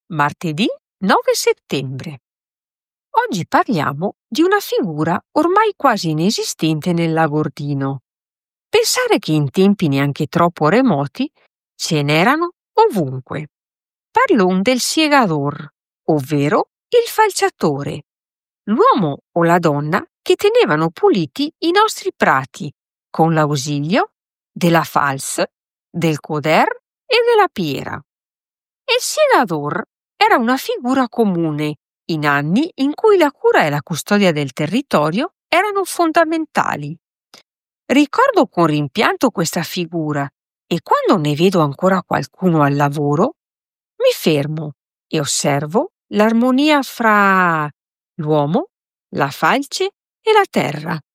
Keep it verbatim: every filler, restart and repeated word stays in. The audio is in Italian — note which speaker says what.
Speaker 1: Martedì nove settembre. Oggi parliamo di una figura ormai quasi inesistente nel Lagordino. Pensare che in tempi neanche troppo remoti ce n'erano ovunque. Parlon del siegador, ovvero il falciatore, l'uomo o la donna che tenevano puliti i nostri prati con l'ausilio della fals, del coder e della piera. Il siegador era una figura comune in anni in cui la cura e la custodia del territorio erano fondamentali. Ricordo con rimpianto questa figura e quando ne vedo ancora qualcuno al lavoro, mi fermo e osservo l'armonia fra l'uomo, la falce e la terra.